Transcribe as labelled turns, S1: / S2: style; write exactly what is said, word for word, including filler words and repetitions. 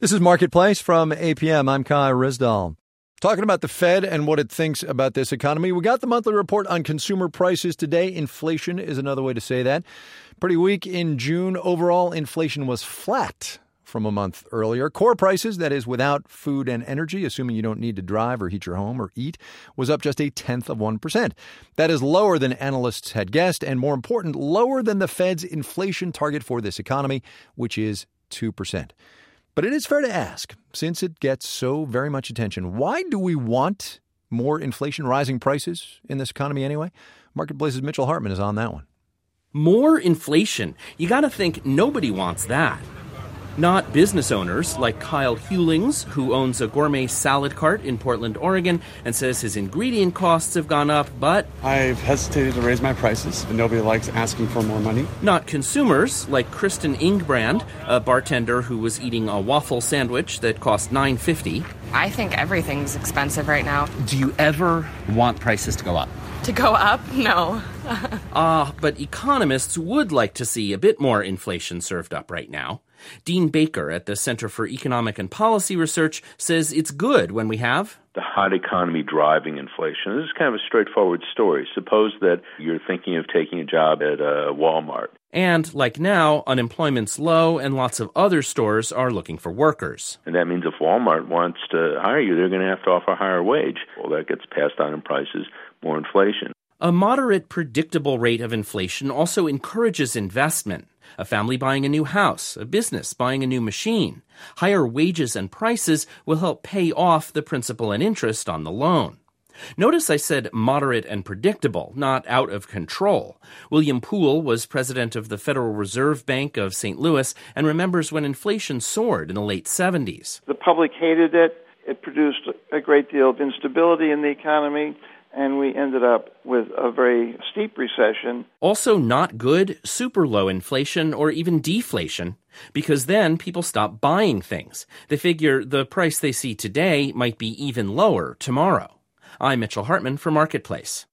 S1: This is Marketplace from A P M. I'm Kai Rizdal. Talking about the Fed and what it thinks about this economy. We got the monthly report on consumer prices today. Inflation is another way to say that. Pretty weak in June. Overall, inflation was flat from a month earlier. Core prices, that is without food and energy, assuming you don't need to drive or heat your home or eat, was up just a tenth of one percent. That is lower than analysts had guessed, and more important, lower than the Fed's inflation target for this economy, which is two percent. But it is fair to ask, since it gets so very much attention, why do we want more inflation, rising prices in this economy anyway? Marketplace's Mitchell Hartman is on that one.
S2: More inflation. You got to think nobody wants that. Not business owners like Kyle Hewlings, who owns a gourmet salad cart in Portland, Oregon, and says his ingredient costs have gone up, but
S3: I've hesitated to raise my prices, and nobody likes asking for more money.
S2: Not consumers like Kristen Ingbrand, a bartender who was eating a waffle sandwich that cost nine fifty.
S4: I think everything's expensive right now.
S5: Do you ever want prices to go up?
S4: To go up? No.
S2: Ah, uh, but economists would like to see a bit more inflation served up right now. Dean Baker at the Center for Economic and Policy Research says it's good when we have
S6: the hot economy driving inflation. This is kind of a straightforward story. Suppose that you're thinking of taking a job at uh, Walmart.
S2: And like now, unemployment's low and lots of other stores are looking for workers.
S6: And that means if Walmart wants to hire you, they're going to have to offer a higher wage. Well, that gets passed on in prices, more inflation.
S2: A moderate, predictable rate of inflation also encourages investment. A family buying a new house, a business buying a new machine. Higher wages and prices will help pay off the principal and interest on the loan. Notice I said moderate and predictable, not out of control. William Poole was president of the Federal Reserve Bank of Saint Louis and remembers when inflation soared in the late seventies.
S7: The public hated it. It produced a great deal of instability in the economy, and we ended up with a very steep recession.
S2: Also not good, super low inflation or even deflation, because then people stop buying things. They figure the price they see today might be even lower tomorrow. I'm Mitchell Hartman for Marketplace.